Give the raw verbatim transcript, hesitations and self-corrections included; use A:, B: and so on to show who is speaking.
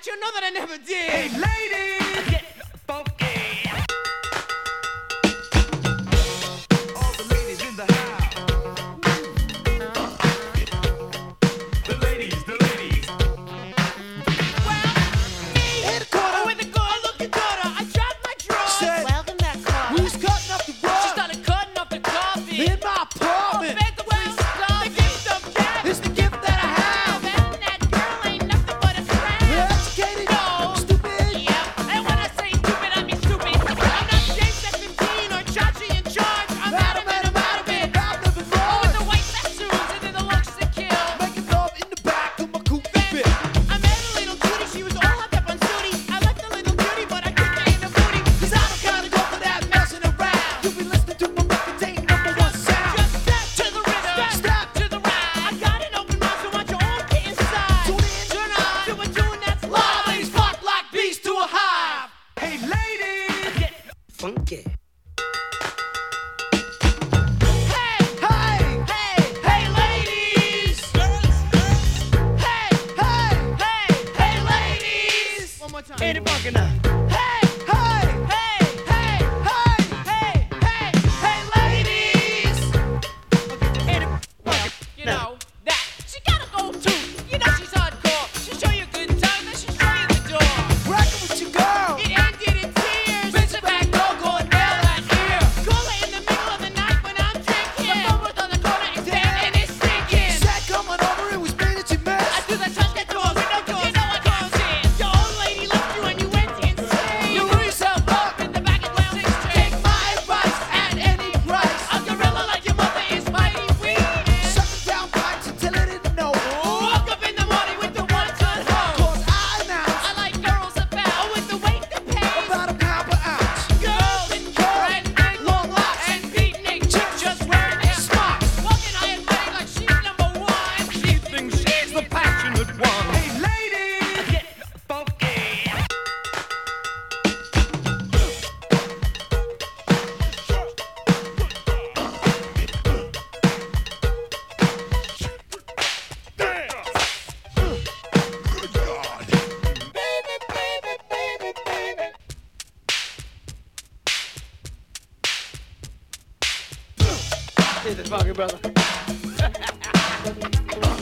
A: let you know that I never did.
B: Hey, ladies, get funky. All the ladies in the house. The ladies, the ladies.
A: Well, me,
C: Hey, Dakota.
A: with a girl looking daughter, I dropped my drawers.
C: Said-
A: Welcome that car.
C: We was cutting up the
A: She
C: rug
A: started cutting up the coffee.
C: in my apartment.
A: Fed the way stuff. The gift of gab.
C: It's the gift that I have.
A: That, that girl ain't nothing but a crab.
C: You're educated,
A: No.
C: stupid.
A: Yep. And when I say stupid, I mean stupid. I'm not James at fifteen or Chachi in charge. I'm
C: Madam,
A: Madam,
C: madam,
A: Madam,
C: madam,
A: Madam.
C: madam, madam,
A: Oh, with the
C: madam.
A: white tattoos and then the looks to kill.
C: Making love in the back of my coupe fit.
A: I met a little cutie, she was all hopped up on Sooty. I liked the little cutie, but I couldn't get in the booty.
C: Cause I don't kinda go for that messing around. You be listening to my record, take number one sound.
A: Just step to the rhythm,
C: Step.
A: to the right. I got an open mouth, so want you all get inside.
C: Tune in.
A: Turn on to a tune that's
C: Live,
A: live.
C: ladies, flock like bees to a hive.
B: Hey, ladies, get funky.
A: Hey,
C: Hey,
A: hey, hey, ladies. Hey,
C: hey,
A: hey, hey, ladies. One more time.
B: Ain't it funky now?
A: Hey,
C: hey,
A: hey, hey,
C: hey.
A: hey, hey, hey, ladies.
B: Ain't it funky?
A: You know that she gotta go too. You know she's hardcore. She show you a good time, then she show you the door.
C: Rockin' with your girl.
A: It ended in tears. Bitch, back, go, go, and nail that ear. Call her in the middle of the night when I'm drinking. The phone was on the corner, it's dead and it's stinking.
C: Said coming over, it was me that you
A: I
C: missed.
A: do the touch that doors, window doors, you know I can't see. Your old lady left you and you went insane.
C: You blew yourself up.
A: in the back of Atlantic Street.
C: Take my advice at any price.
A: A gorilla like your mother is mighty weak.
C: Sucking down pipes until I didn't know.
A: Woke up in the morning with the one-ton hose.
C: Cause I announced
A: I like girls about with the weight that pays.
C: about a pound per ounce.
A: Girls and and big
C: Long locks.
A: and beatnik chicks just wearing their smocks. Walking high and mighty like she's number one.
B: She thinks she's the passionate one. Hey, ladies, get funky.
C: Is it funky, brother?